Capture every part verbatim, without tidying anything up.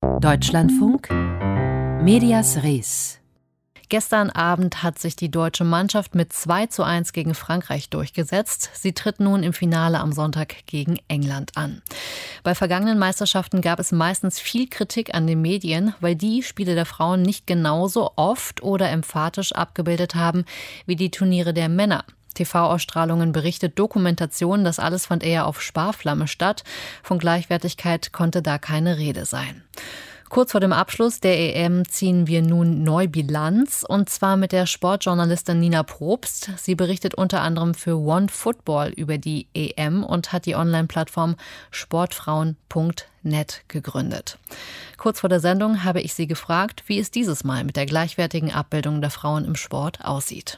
Deutschlandfunk Medias Res. Gestern Abend hat sich die deutsche Mannschaft mit zwei zu eins gegen Frankreich durchgesetzt. Sie tritt nun im Finale am Sonntag gegen England an. Bei vergangenen Meisterschaften gab es meistens viel Kritik an den Medien, weil die Spiele der Frauen nicht genauso oft oder emphatisch abgebildet haben wie die Turniere der Männer. T V-Ausstrahlungen berichtet, Dokumentation, das alles fand eher auf Sparflamme statt. Von Gleichwertigkeit konnte da keine Rede sein. Kurz vor dem Abschluss der E M ziehen wir nun neu Bilanz, und zwar mit der Sportjournalistin Nina Probst. Sie berichtet unter anderem für OneFootball über die E M und hat die Online-Plattform sportfrauen punkt net gegründet. Kurz vor der Sendung habe ich sie gefragt, wie es dieses Mal mit der gleichwertigen Abbildung der Frauen im Sport aussieht.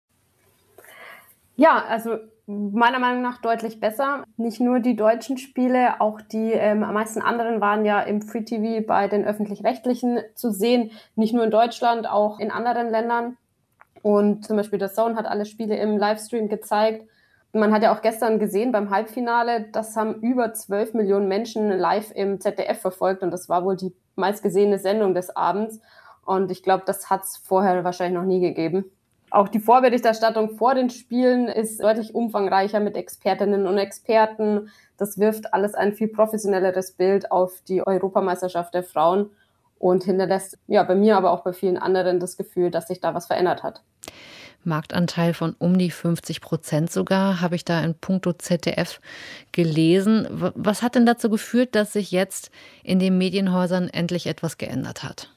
Ja, also meiner Meinung nach deutlich besser. Nicht nur die deutschen Spiele, auch die ähm, meisten anderen waren ja im Free T V bei den Öffentlich-Rechtlichen zu sehen. Nicht nur in Deutschland, auch in anderen Ländern. Und zum Beispiel der D A Z N hat alle Spiele im Livestream gezeigt. Man hat ja auch gestern gesehen beim Halbfinale, das haben über zwölf Millionen Menschen live im Z D F verfolgt. Und das war wohl die meistgesehene Sendung des Abends. Und ich glaube, das hat es vorher wahrscheinlich noch nie gegeben. Auch die Vorberichterstattung vor den Spielen ist deutlich umfangreicher mit Expertinnen und Experten. Das wirft alles ein viel professionelleres Bild auf die Europameisterschaft der Frauen und hinterlässt ja bei mir, aber auch bei vielen anderen das Gefühl, dass sich da was verändert hat. Marktanteil von um die fünfzig Prozent sogar, habe ich da in puncto Z D F gelesen. Was hat denn dazu geführt, dass sich jetzt in den Medienhäusern endlich etwas geändert hat?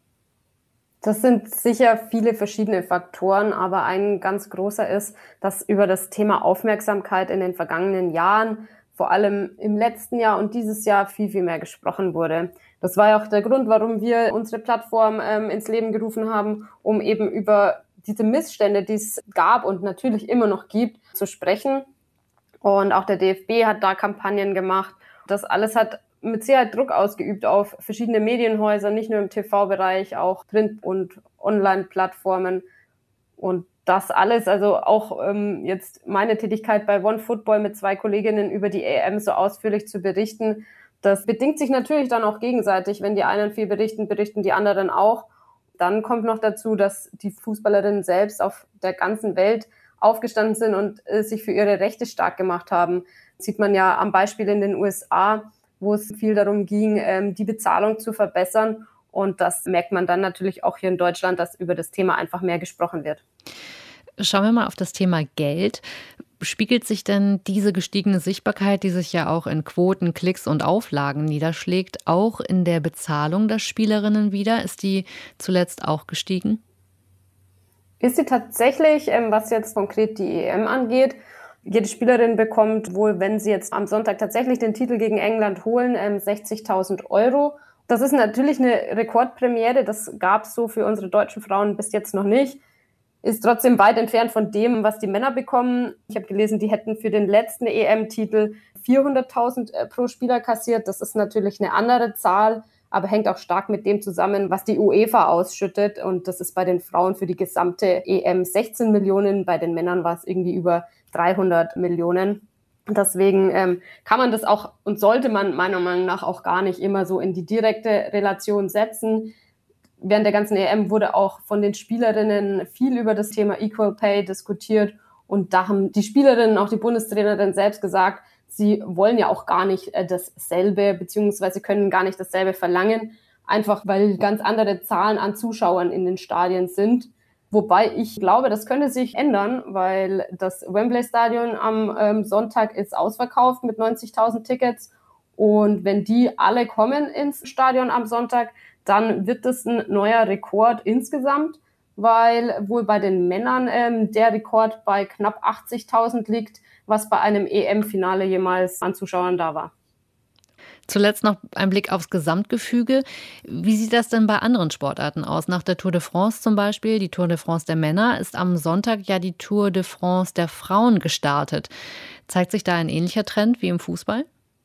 Das sind sicher viele verschiedene Faktoren, aber ein ganz großer ist, dass über das Thema Aufmerksamkeit in den vergangenen Jahren, vor allem im letzten Jahr und dieses Jahr, viel, viel mehr gesprochen wurde. Das war ja auch der Grund, warum wir unsere Plattform ähm, ins Leben gerufen haben, um eben über diese Missstände, die es gab und natürlich immer noch gibt, zu sprechen. Und auch der D F B hat da Kampagnen gemacht. Das alles hat mit Sicherheit Druck ausgeübt auf verschiedene Medienhäuser, nicht nur im T V-Bereich, auch Print- und Online-Plattformen. Und das alles, also auch ähm, jetzt meine Tätigkeit bei OneFootball mit zwei Kolleginnen über die E M so ausführlich zu berichten, das bedingt sich natürlich dann auch gegenseitig. Wenn die einen viel berichten, berichten die anderen auch. Dann kommt noch dazu, dass die Fußballerinnen selbst auf der ganzen Welt aufgestanden sind und äh, sich für ihre Rechte stark gemacht haben. Das sieht man ja am Beispiel in den U S A, wo es viel darum ging, die Bezahlung zu verbessern. Und das merkt man dann natürlich auch hier in Deutschland, dass über das Thema einfach mehr gesprochen wird. Schauen wir mal auf das Thema Geld. Spiegelt sich denn diese gestiegene Sichtbarkeit, die sich ja auch in Quoten, Klicks und Auflagen niederschlägt, auch in der Bezahlung der Spielerinnen wider? Ist die zuletzt auch gestiegen? Ist sie tatsächlich, was jetzt konkret die E M angeht. Jede Spielerin bekommt wohl, wenn sie jetzt am Sonntag tatsächlich den Titel gegen England holen, sechzigtausend Euro. Das ist natürlich eine Rekordpremiere. Das gab es so für unsere deutschen Frauen bis jetzt noch nicht. Ist trotzdem weit entfernt von dem, was die Männer bekommen. Ich habe gelesen, die hätten für den letzten E M-Titel vierhunderttausend pro Spieler kassiert. Das ist natürlich eine andere Zahl, aber hängt auch stark mit dem zusammen, was die UEFA ausschüttet. Und das ist bei den Frauen für die gesamte E M sechzehn Millionen. Bei den Männern war es irgendwie über dreihundert Millionen. Deswegen ähm, kann man das auch und sollte man meiner Meinung nach auch gar nicht immer so in die direkte Relation setzen. Während der ganzen E M wurde auch von den Spielerinnen viel über das Thema Equal Pay diskutiert. Und da haben die Spielerinnen, auch die Bundestrainerin selbst gesagt, sie wollen ja auch gar nicht dasselbe, beziehungsweise können gar nicht dasselbe verlangen, einfach weil ganz andere Zahlen an Zuschauern in den Stadien sind. Wobei ich glaube, das könnte sich ändern, weil das Wembley-Stadion am ähm, Sonntag ist ausverkauft mit neunzigtausend Tickets. Und wenn die alle kommen ins Stadion am Sonntag, dann wird das ein neuer Rekord insgesamt, weil wohl bei den Männern ähm, der Rekord bei knapp achtzigtausend liegt, was bei einem E M-Finale jemals an Zuschauern da war. Zuletzt noch ein Blick aufs Gesamtgefüge. Wie sieht das denn bei anderen Sportarten aus? Nach der Tour de France zum Beispiel, die Tour de France der Männer, ist am Sonntag ja die Tour de France der Frauen gestartet. Zeigt sich da ein ähnlicher Trend wie im Fußball?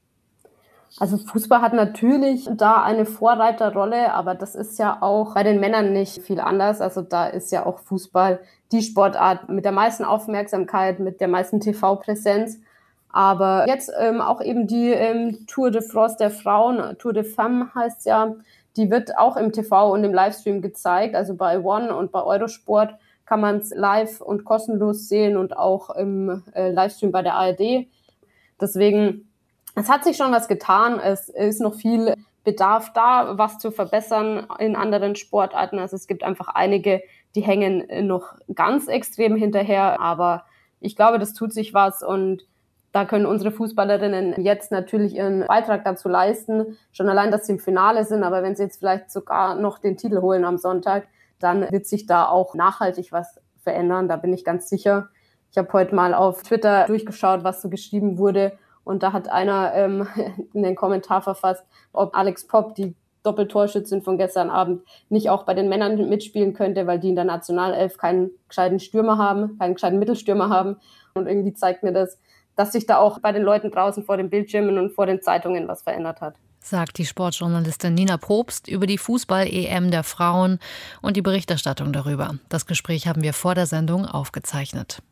Also Fußball hat natürlich da eine Vorreiterrolle, aber das ist ja auch bei den Männern nicht viel anders. Also da ist ja auch Fußball die Sportart mit der meisten Aufmerksamkeit, mit der meisten T V-Präsenz. Aber jetzt ähm, auch eben die ähm, Tour de France der Frauen, Tour de Femmes heißt ja, die wird auch im T V und im Livestream gezeigt. Also bei One und bei Eurosport kann man es live und kostenlos sehen und auch im äh, Livestream bei der A R D. Deswegen, es hat sich schon was getan. Es ist noch viel Bedarf da, was zu verbessern in anderen Sportarten. Also es gibt einfach einige, die hängen noch ganz extrem hinterher. Aber ich glaube, das tut sich was und da können unsere Fußballerinnen jetzt natürlich ihren Beitrag dazu leisten. Schon allein, dass sie im Finale sind, aber wenn sie jetzt vielleicht sogar noch den Titel holen am Sonntag, dann wird sich da auch nachhaltig was verändern. Da bin ich ganz sicher. Ich habe heute mal auf Twitter durchgeschaut, was so geschrieben wurde. Und da hat einer ähm, einen Kommentar verfasst, ob Alex Popp, die Doppeltorschützin von gestern Abend, nicht auch bei den Männern mitspielen könnte, weil die in der Nationalelf keinen gescheiten Stürmer haben, keinen gescheiten Mittelstürmer haben. Und irgendwie zeigt mir das, dass sich da auch bei den Leuten draußen vor den Bildschirmen und vor den Zeitungen was verändert hat. Sagt die Sportjournalistin Nina Probst über die Fußball-E M der Frauen und die Berichterstattung darüber. Das Gespräch haben wir vor der Sendung aufgezeichnet.